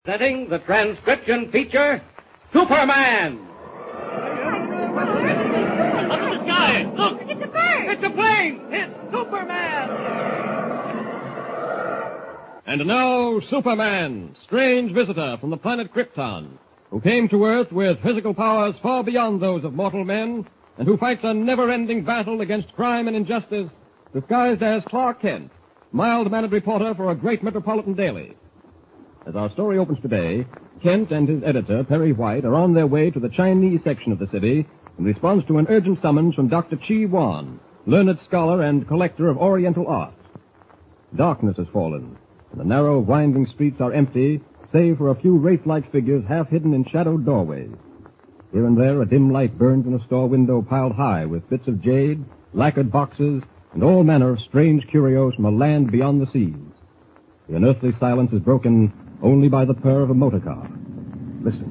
Presenting the transcription feature, Superman! Look at the sky! Look! It's a bird! It's a plane! It's Superman! And now, Superman, strange visitor from the planet Krypton, who came to Earth with physical powers far beyond those of mortal men, and who fights a never-ending battle against crime and injustice, disguised as Clark Kent, mild-mannered reporter for a great metropolitan daily. As our story opens today, Kent and his editor, Perry White, are on their way to the Chinese section of the city in response to an urgent summons from Dr. Chi Wan, learned scholar and collector of Oriental art. Darkness has fallen, and the narrow, winding streets are empty, save for a few wraith-like figures half hidden in shadowed doorways. Here and there, a dim light burns in a store window piled high with bits of jade, lacquered boxes, and all manner of strange curios from a land beyond the seas. The unearthly silence is broken only by the purr of a motor car. Listen.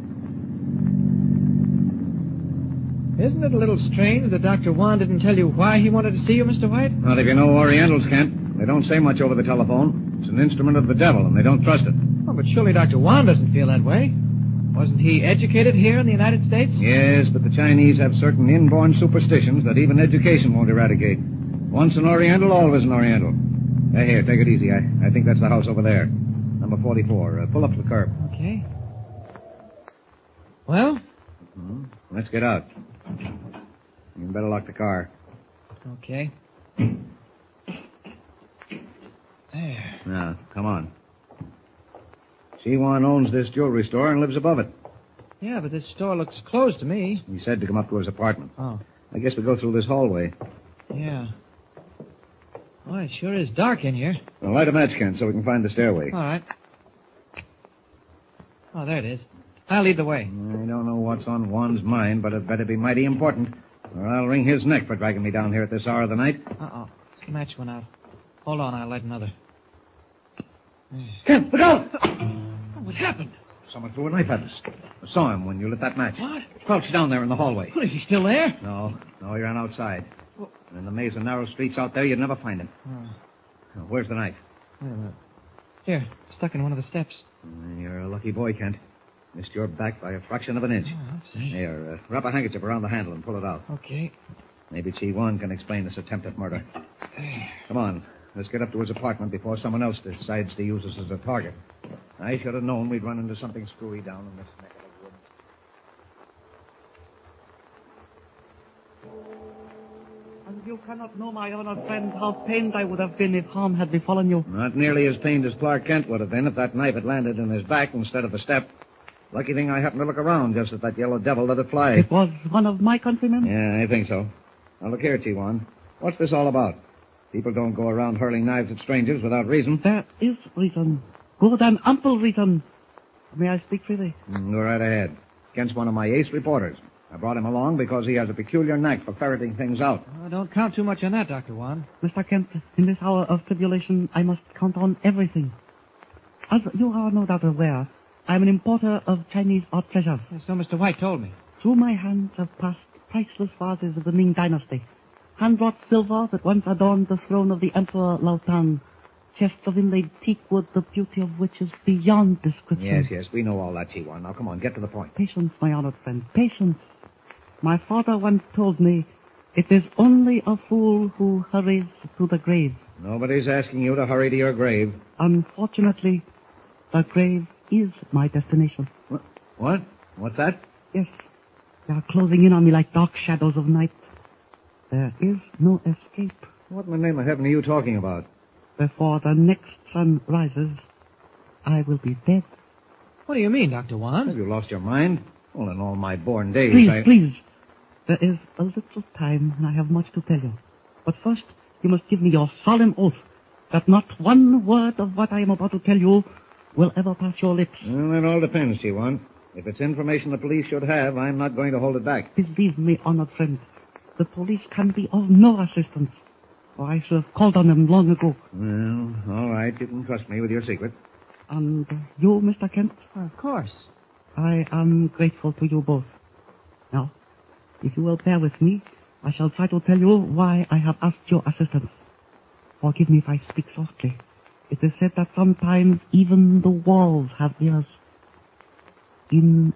Isn't it a little strange that Dr. Wan didn't tell you why he wanted to see you, Mr. White? Well, if you know Orientals, Kent, they don't say much over the telephone. It's an instrument of the devil, and they don't trust it. Oh, but surely Dr. Wan doesn't feel that way. Wasn't he educated here in the United States? Yes, but the Chinese have certain inborn superstitions that even education won't eradicate. Once an Oriental, always an Oriental. Here, take it easy. I think that's the house over there. Number 44. Pull up to the curb. Okay. Well? Let's get out. You better lock the car. Okay. There. Now, come on. Chi-Wan owns this jewelry store and lives above it. Yeah, but this store looks closed to me. He said to come up to his apartment. Oh. I guess we go through this hallway. Yeah. Well, it sure is dark in here. Well, light a match, Kent, so we can find the stairway. All right. Oh, there it is. I'll lead the way. I don't know what's on Wan's mind, but it better be mighty important, or I'll wring his neck for dragging me down here at this hour of the night. Uh-oh. The match went out. Hold on, I'll light another. Kent, look out! What happened? Someone threw a knife at us. I saw him when you lit that match. What? Crouched down there in the hallway. What, is he still there? No, he ran outside. And in the maze of narrow streets out there, you'd never find him. Now, where's the knife? Wait a minute. Here, stuck in one of the steps. You're a lucky boy, Kent. Missed your back by a fraction of an inch. Oh, let's see. Here, wrap a handkerchief around the handle and pull it out. Okay. Maybe Chi-Wan can explain this attempt at murder. Come on. Let's get up to his apartment before someone else decides to use us as a target. I should have known we'd run into something screwy down in this neck of the woods. And you cannot know, my honored friend, how pained I would have been if harm had befallen you. Not nearly as pained as Clark Kent would have been if that knife had landed in his back instead of the step. Lucky thing I happened to look around just as that yellow devil let it fly. It was one of my countrymen? Yeah, I think so. Now, look here, Chi-Wan. What's this all about? People don't go around hurling knives at strangers without reason. There is reason. Good and ample reason. May I speak freely? Go right ahead. Kent's one of my ace reporters. I brought him along because he has a peculiar knack for ferreting things out. Oh, don't count too much on that, Dr. Wan. Mr. Kent, in this hour of tribulation, I must count on everything. As you are no doubt aware, I am an importer of Chinese art treasures. So Mr. White told me. Through my hands have passed priceless vases of the Ming Dynasty, hand-wrought silver that once adorned the throne of the Emperor Lao Tang, chests of inlaid teak wood, the beauty of which is beyond description. Yes, we know all that, Chi-Wan. Now, come on, get to the point. Patience, my honored friend, patience. My father once told me, it is only a fool who hurries to the grave. Nobody's asking you to hurry to your grave. Unfortunately, the grave is my destination. What? What's that? Yes, they are closing in on me like dark shadows of night. There is no escape. What in the name of heaven are you talking about? Before the next sun rises, I will be dead. What do you mean, Dr. Wan? Have you lost your mind? Well, in all my born days, Please. There is a little time, and I have much to tell you. But first, you must give me your solemn oath that not one word of what I am about to tell you will ever pass your lips. Well, that all depends, Chi-Wan. If it's information the police should have, I'm not going to hold it back. Believe me, honored friend, the police can be of no assistance, or I should have called on them long ago. Well, all right, you can trust me with your secret. And you, Mr. Kent? Of course. I am grateful to you both. Now, if you will bear with me, I shall try to tell you why I have asked your assistance. Forgive me if I speak softly. It is said that sometimes even the walls have ears. In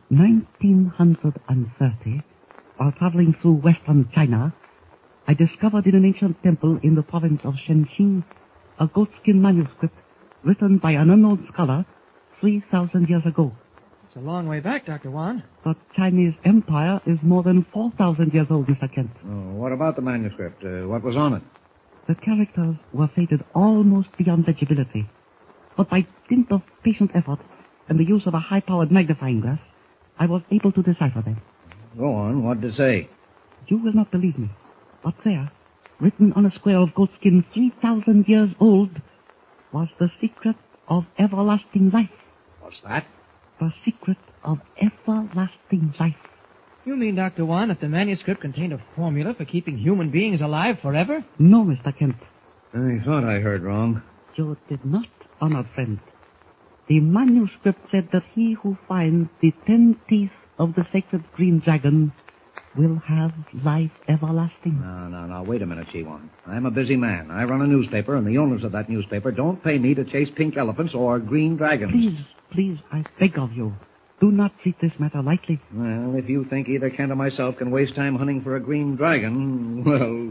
1930, while traveling through western China, I discovered in an ancient temple in the province of Shenxing a goatskin manuscript written by an unknown scholar 3,000 years ago. It's a long way back, Dr. Wand. The Chinese Empire is more than 4,000 years old, Mr. Kent. Oh, what about the manuscript? What was on it? The characters were faded almost beyond legibility. But by dint of patient effort and the use of a high-powered magnifying glass, I was able to decipher them. Go on. What did it say? You will not believe me, but there, written on a square of goatskin 3,000 years old, was the secret of everlasting life. What's that? The secret of everlasting life. You mean, Dr. Wand, that the manuscript contained a formula for keeping human beings alive forever? No, Mr. Kent. I thought I heard wrong. You did not, honored friend. The manuscript said that he who finds the 10 teeth of the sacred green dragon will have life everlasting. No. Wait a minute, Chiwan. I'm a busy man. I run a newspaper, and the owners of that newspaper don't pay me to chase pink elephants or green dragons. Please, I beg of you, do not treat this matter lightly. Well, if you think either Kent or myself can waste time hunting for a green dragon, well...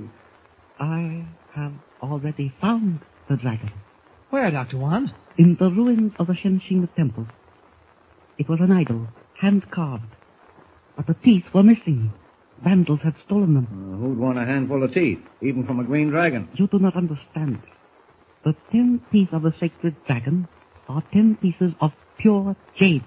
I have already found the dragon. Where, Dr. Wand? In the ruins of the Shenxing temple. It was an idol, hand-carved. But the teeth were missing. Vandals had stolen them. Who'd want a handful of teeth, even from a green dragon? You do not understand. The 10 teeth of the sacred dragon are 10 pieces of pure jade,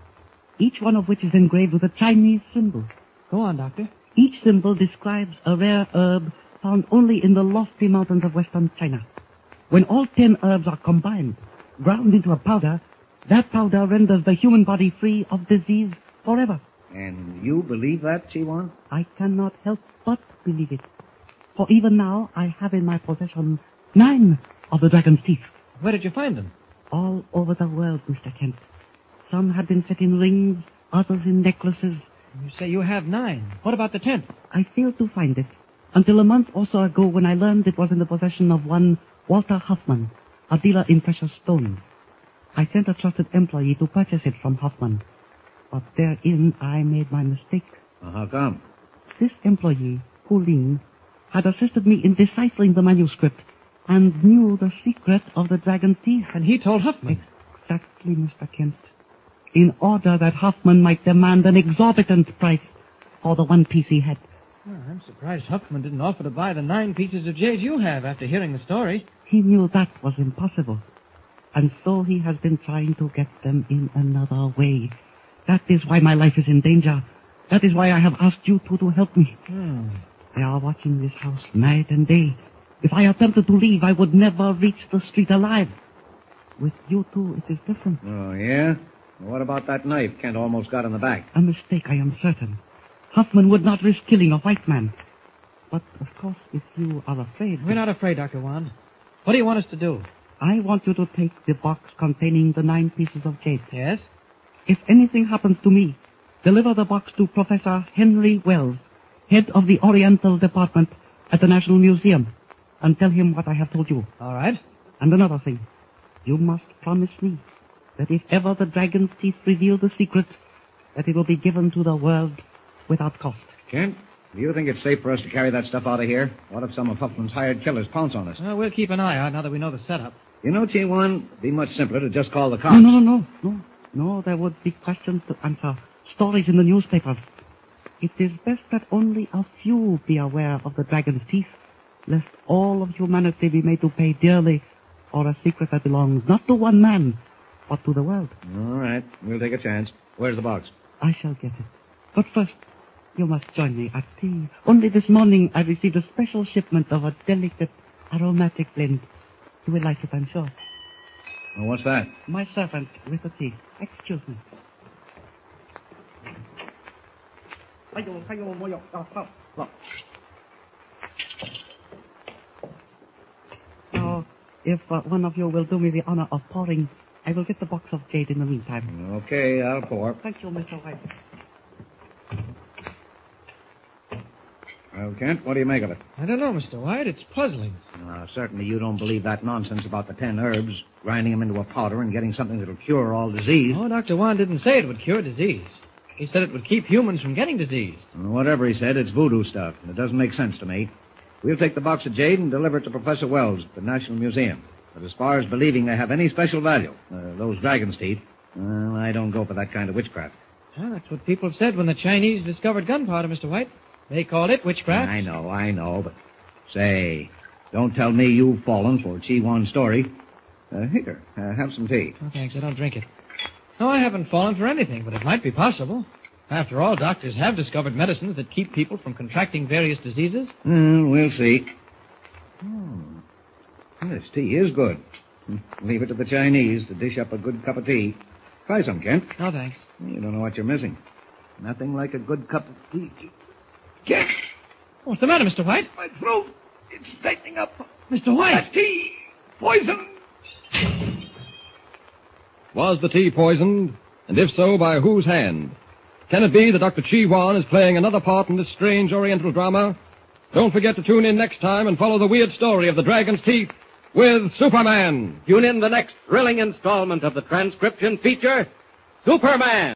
each one of which is engraved with a Chinese symbol. Go on, Doctor. Each symbol describes a rare herb found only in the lofty mountains of western China. When all 10 herbs are combined, ground into a powder, that powder renders the human body free of disease forever. And you believe that, Chiwan? I cannot help but believe it. For even now, I have in my possession 9 of the dragon's teeth. Where did you find them? All over the world, Mr. Kent. Some have been set in rings, others in necklaces. You say you have 9. What about the 10th? I failed to find it until a month or so ago when I learned it was in the possession of one Walter Huffman, a dealer in precious stones. I sent a trusted employee to purchase it from Huffman, but therein I made my mistake. How come? This employee, Hu Ling, had assisted me in deciphering the manuscript and knew the secret of the dragon's teeth. And he told Huffman. Exactly, Mr. Kent. In order that Huffman might demand an exorbitant price for the one piece he had. Well, I'm surprised Huffman didn't offer to buy the 9 pieces of jade you have after hearing the story. He knew that was impossible. And so he has been trying to get them in another way. That is why my life is in danger. That is why I have asked you two to help me. They are watching this house night and day. If I attempted to leave, I would never reach the street alive. With you two, it is different. Oh, yeah? What about that knife Kent almost got in the back? A mistake, I am certain. Huffman would not risk killing a white man. But, of course, if you are afraid... We're not afraid, Dr. Wand. What do you want us to do? I want you to take the box containing the 9 pieces of jade. Yes? If anything happens to me, deliver the box to Professor Henry Wells, head of the Oriental Department at the National Museum, and tell him what I have told you. All right. And another thing, you must promise me that if ever the dragon's teeth reveal the secret, that it will be given to the world without cost. Kent, do you think it's safe for us to carry that stuff out of here? What if some of Huffman's hired killers pounce on us? Well, we'll keep an eye out now that we know the setup. You know, T1, it'd be much simpler to just call the cops. No, there would be questions to answer, stories in the newspapers. It is best that only a few be aware of the dragon's teeth, lest all of humanity be made to pay dearly for a secret that belongs not to one man, but to the world. All right, we'll take a chance. Where's the box? I shall get it. But first, you must join me at tea. Only this morning I received a special shipment of a delicate, aromatic blend. You will like it, I'm sure. Well, what's that? My servant with the tea. Excuse me. Now, if one of you will do me the honor of pouring, I will get the box of jade in the meantime. Okay, I'll pour. Thank you, Mr. White. Well, Kent, what do you make of it? I don't know, Mr. White. It's puzzling. Certainly you don't believe that nonsense about the 10 herbs, grinding them into a powder and getting something that'll cure all disease. Oh, Dr. Juan didn't say it would cure disease. He said it would keep humans from getting disease. Whatever he said, it's voodoo stuff, and it doesn't make sense to me. We'll take the box of jade and deliver it to Professor Wells at the National Museum. But as far as believing they have any special value, those dragon's teeth, well, I don't go for that kind of witchcraft. Well, that's what people said when the Chinese discovered gunpowder, Mr. White. They called it witchcraft. I know, but... Say, don't tell me you've fallen for Chi Wan's story. Here, have some tea. Oh, thanks. I don't drink it. No, I haven't fallen for anything, but it might be possible. After all, doctors have discovered medicines that keep people from contracting various diseases. We'll see. This tea is good. Leave it to the Chinese to dish up a good cup of tea. Try some, Kent. No, thanks. You don't know what you're missing. Nothing like a good cup of tea. Kent! What's the matter, Mr. White? My throat. It's tightening up. Mr. White! That tea! Poison! Was the tea poisoned? And if so, by whose hand? Can it be that Dr. Chi Wan is playing another part in this strange Oriental drama? Don't forget to tune in next time and follow the weird story of the dragon's teeth with Superman. Tune in the next thrilling installment of the transcription feature, Superman.